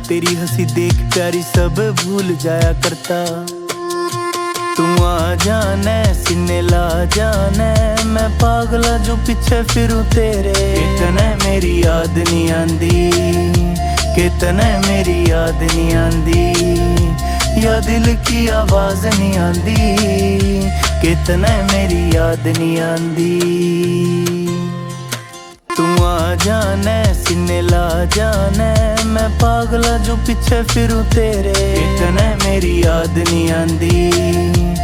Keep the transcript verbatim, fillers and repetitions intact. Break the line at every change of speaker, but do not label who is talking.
तेरी हंसी देख प्यारी सब भूल जाया करता। तू आ जाने सीने ला जाने, मैं पागला जो पीछे फिरूं तेरे। कितने मेरी याद नहीं आंदी, कितने मेरी याद नहीं आंदी, या दिल की आवाज नहीं आंदी, कितने मेरी याद नहीं आंदी। तू आ जाने सीने ला जाने, मैं पागला जो पीछे फिरूं तेरे। कितने मेरी याद नहीं आंदी।